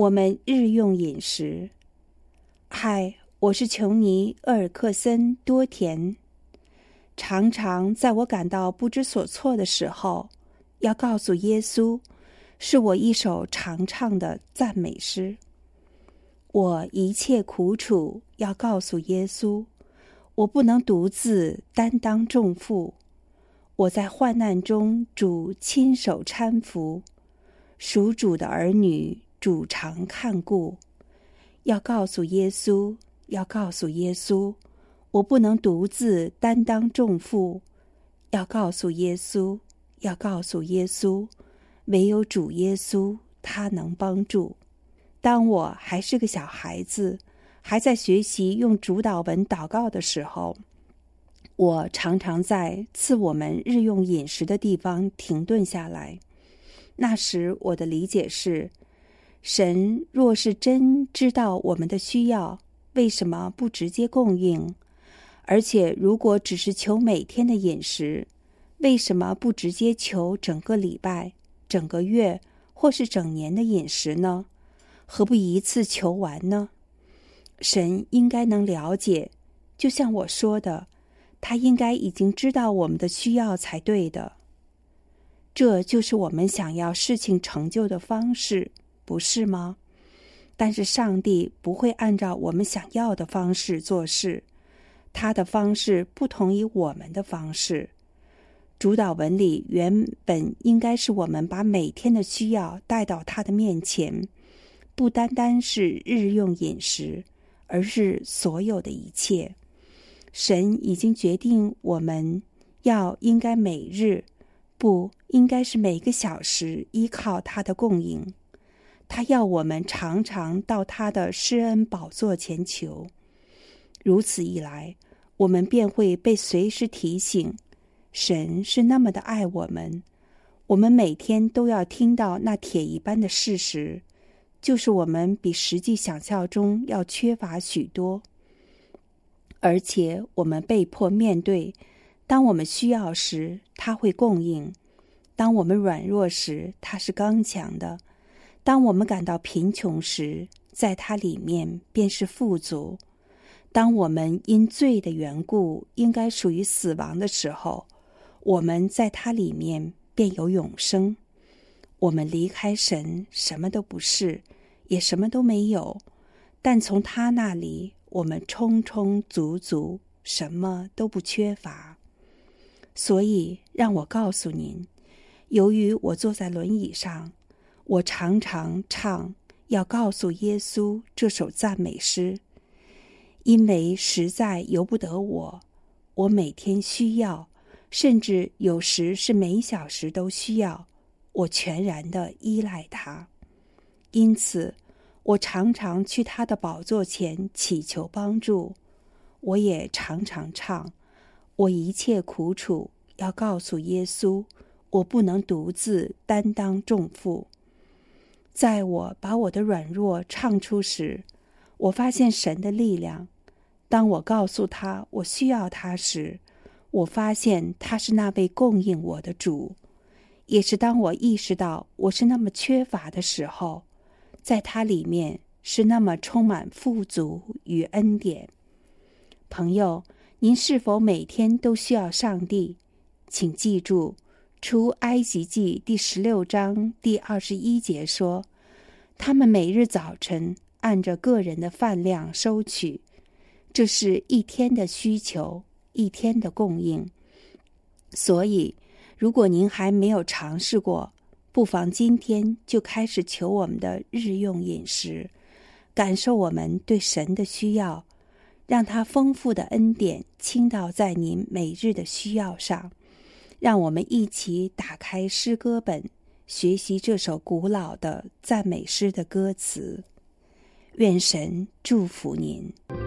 我们日用饮食。嗨，我是琼尼·厄尔克森·多田。常常在我感到不知所措的时候，要告诉耶稣，是我一首常唱的赞美诗。我一切苦楚要告诉耶稣，我不能独自担当重负。我在患难中，主亲手搀扶，属主的儿女，主常看顾。要告诉耶稣，要告诉耶稣，我不能独自担当重负。要告诉耶稣，要告诉耶稣，唯有主耶稣，他能帮助。当我还是个小孩子，还在学习用主祷文祷告的时候，我常常在赐我们日用饮食的地方停顿下来。那时我的理解是，神若是真知道我们的需要，为什么不直接供应？而且如果只是求每天的饮食，为什么不直接求整个礼拜、整个月或是整年的饮食呢？何不一次求完呢？神应该能了解，就像我说的，他应该已经知道我们的需要才对的。这就是我们想要事情成就的方式，不是吗？但是上帝不会按照我们想要的方式做事，他的方式不同于我们的方式。主祷文里原本应该是我们把每天的需要带到他的面前，不单单是日用饮食，而是所有的一切。神已经决定我们应该每日，不应该是每个小时依靠他的供应。他要我们常常到他的施恩宝座前求。如此一来，我们便会被随时提醒，神是那么的爱我们。我们每天都要听到那铁一般的事实，就是我们比实际想象中要缺乏许多。而且我们被迫面对，当我们需要时，他会供应；当我们软弱时，他是刚强的；当我们感到贫穷时，在他里面便是富足；当我们因罪的缘故应该属于死亡的时候，我们在他里面便有永生。我们离开神，什么都不是，也什么都没有，但从他那里，我们充充足足，什么都不缺乏。所以让我告诉您，由于我坐在轮椅上，我常常唱要告诉耶稣这首赞美诗，因为实在由不得我每天需要，甚至有时是每小时都需要，我全然的依赖他。因此我常常去他的宝座前祈求帮助。我也常常唱，我一切苦楚要告诉耶稣，我不能独自担当重负。在我把我的软弱唱出时，我发现神的力量。当我告诉他我需要他时，我发现他是那位供应我的主。也是当我意识到我是那么缺乏的时候，在他里面是那么充满富足与恩典。朋友，您是否每天都需要上帝？请记住，出埃及记第16章第21节说，他们每日早晨按着个人的饭量收取，这是一天的需求，一天的供应。所以如果您还没有尝试过，不妨今天就开始求我们的日用饮食，感受我们对神的需要，让他丰富的恩典倾倒在您每日的需要上。让我们一起打开诗歌本，学习这首古老的赞美诗的歌词。愿神祝福您。